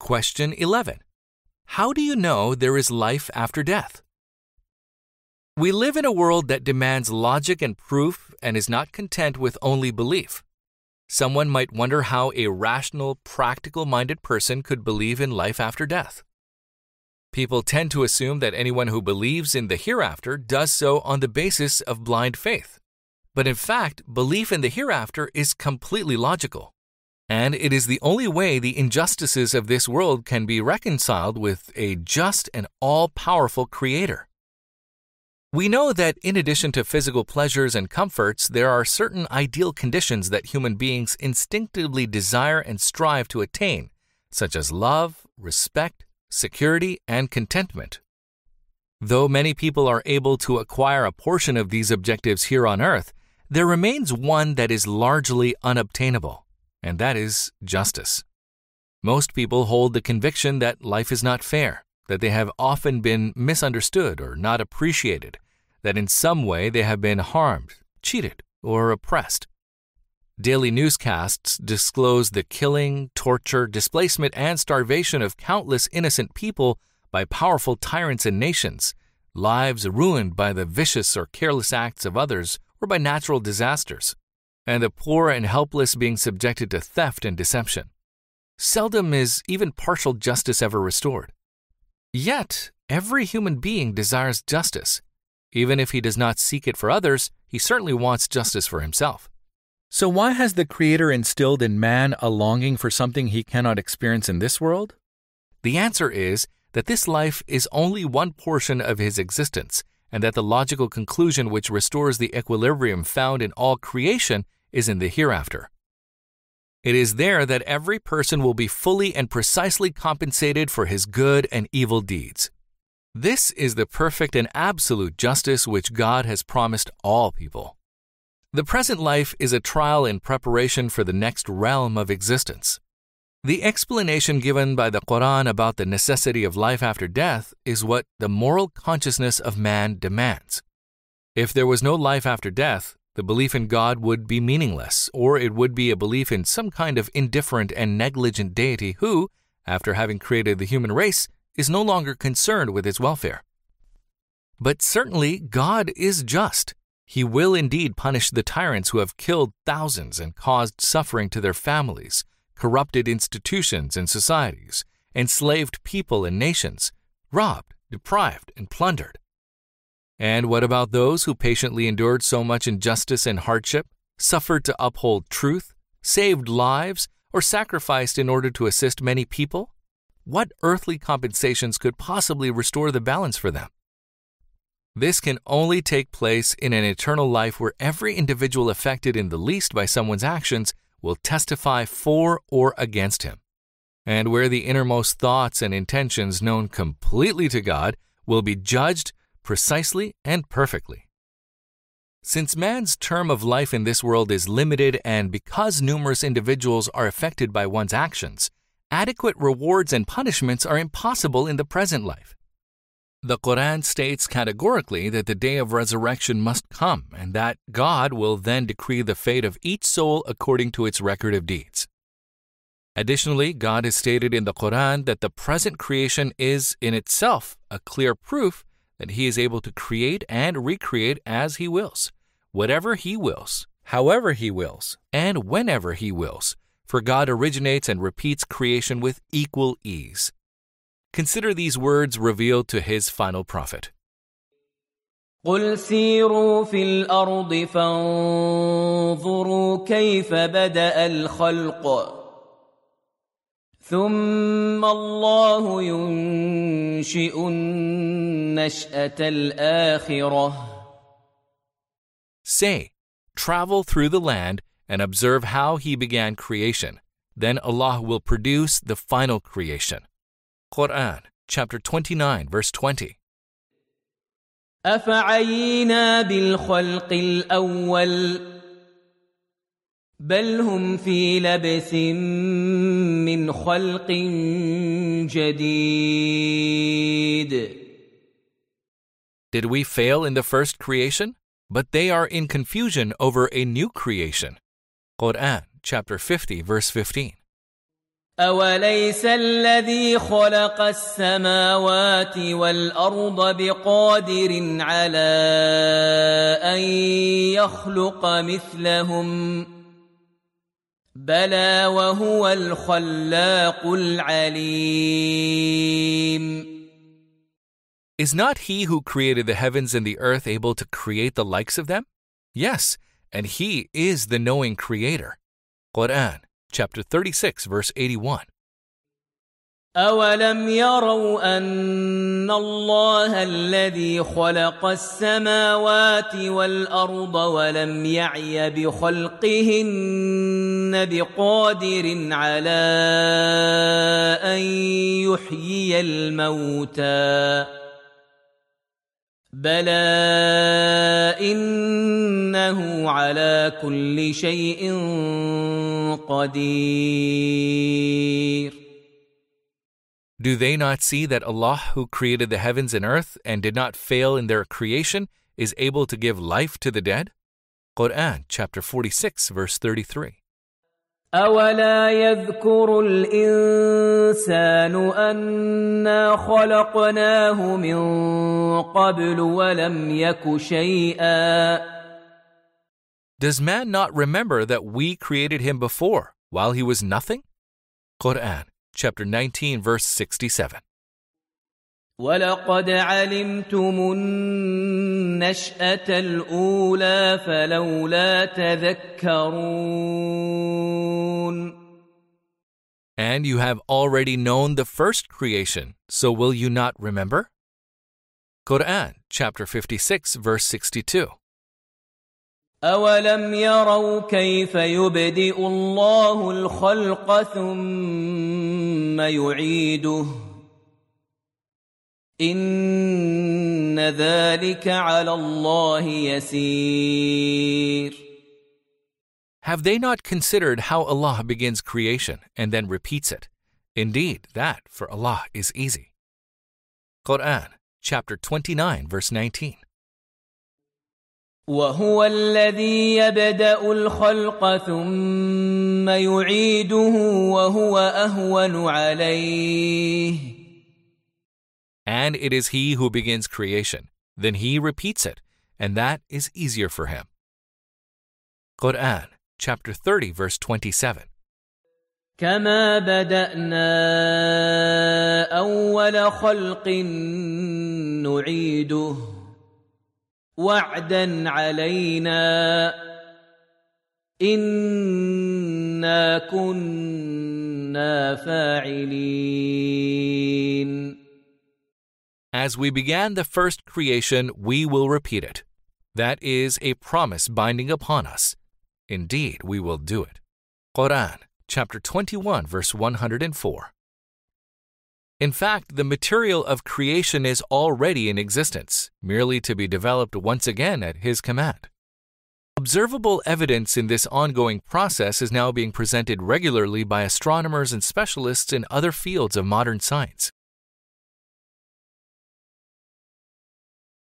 Question 11. How do you know there is life after death? We live in a world that demands logic and proof and is not content with only belief. Someone might wonder how a rational, practical-minded person could believe in life after death. People tend to assume that anyone who believes in the hereafter does so on the basis of blind faith. But in fact, belief in the hereafter is completely logical. And it is the only way the injustices of this world can be reconciled with a just and all-powerful Creator. We know that in addition to physical pleasures and comforts, there are certain ideal conditions that human beings instinctively desire and strive to attain, such as love, respect, security, and contentment. Though many people are able to acquire a portion of these objectives here on earth, there remains one that is largely unobtainable, and that is justice. Most people hold the conviction that life is not fair, that they have often been misunderstood or not appreciated, that in some way they have been harmed, cheated, or oppressed. Daily newscasts disclose the killing, torture, displacement, and starvation of countless innocent people by powerful tyrants and nations, lives ruined by the vicious or careless acts of others or by natural disasters, and the poor and helpless being subjected to theft and deception. Seldom is even partial justice ever restored. Yet, every human being desires justice. Even if he does not seek it for others, he certainly wants justice for himself. So why has the Creator instilled in man a longing for something he cannot experience in this world? The answer is that this life is only one portion of his existence, and that the logical conclusion which restores the equilibrium found in all creation is in the hereafter. It is there that every person will be fully and precisely compensated for his good and evil deeds. This is the perfect and absolute justice which God has promised all people. The present life is a trial in preparation for the next realm of existence. The explanation given by the Quran about the necessity of life after death is what the moral consciousness of man demands. If there was no life after death, the belief in God would be meaningless, or it would be a belief in some kind of indifferent and negligent deity who, after having created the human race, is no longer concerned with its welfare. But certainly God is just. He will indeed punish the tyrants who have killed thousands and caused suffering to their families, corrupted institutions and societies, enslaved people and nations, robbed, deprived, and plundered. And what about those who patiently endured so much injustice and hardship, suffered to uphold truth, saved lives, or sacrificed in order to assist many people? What earthly compensations could possibly restore the balance for them? This can only take place in an eternal life where every individual affected in the least by someone's actions will testify for or against him, and where the innermost thoughts and intentions known completely to God will be judged precisely and perfectly. Since man's term of life in this world is limited and because numerous individuals are affected by one's actions, adequate rewards and punishments are impossible in the present life. The Quran states categorically that the day of resurrection must come and that God will then decree the fate of each soul according to its record of deeds. Additionally, God has stated in the Quran that the present creation is in itself a clear proof that He is able to create and recreate as He wills, whatever He wills, however He wills, and whenever He wills, for God originates and repeats creation with equal ease. Consider these words revealed to His final prophet. قُلْ سِيرُوا فِي الْأَرْضِ فَانظُرُوا كَيْفَ بَدَأَ الْخَلْقَ ثُمَّ اللَّهُ يُنشِئُ النَّشْأَةَ الْآخِرَةَ. Say, travel through the land and observe how He began creation. Then Allah will produce the final creation. Quran, chapter 29, verse 20. أَفَعَيِينَا بِالْخَلْقِ الْأَوَّلِ بَلْ هُمْ فِي لَبْسٍ مِّنْ خَلْقٍ جَدِيدٍ. Did we fail in the first creation? But they are in confusion over a new creation. Quran, chapter 50, verse 15. أوليس الذي خلق السماوات والأرض بقادر على أن يخلق مثلهم بلى وهو الخلاق العليم. Is not he who created the heavens and the earth able to create the likes of them? Yes, and he is the knowing creator. Quran, chapter 36, verse 81. أولم يروا أن الله الذي خلق السماوات والأرض ولم يعي بخلقهن بقادر على أن يحيي الموتى بلى إنه على كل شيء قدير. Do they not see that Allah, who created the heavens and earth and did not fail in their creation, is able to give life to the dead? Quran, chapter 46, verse 33. أولا يذكر الإنسان أنا خلقناه من قبل ولم يك شيئا. Does man not remember that we created him before, while he was nothing? Quran, chapter 19, verse 67. وَلَقَدْ عَلِمْتُمُ النَّشْأَةَ الْأُولَى فَلَوْلَا تَذَكَّرُونَ. And you have already known the first creation, so will you not remember? Quran, chapter 56, verse 62. أَوَلَمْ يَرَوْا كَيْفَ يُبْدِئُ اللَّهُ الْخَلْقَ ثُمَّ يُعِيدُهُ إِنَّ ذَلِكَ عَلَى اللَّهِ يَسِيرٌ. Have they not considered how Allah begins creation and then repeats it? Indeed, that for Allah is easy. Quran, chapter 29, verse 19. وهو الذي يبدأ الخلق ثم يعيده وهو أهون عليه. And it is He who begins creation, then He repeats it, and that is easier for Him. Quran, chapter 30, verse 27. كما بدأنا أول خلق نعيده وعدا علينا إنا كنا فاعلين. As we began the first creation, we will repeat it. That is a promise binding upon us. Indeed, we will do it. Quran, chapter 21, verse 104. In fact, the material of creation is already in existence, merely to be developed once again at His command. Observable evidence in this ongoing process is now being presented regularly by astronomers and specialists in other fields of modern science.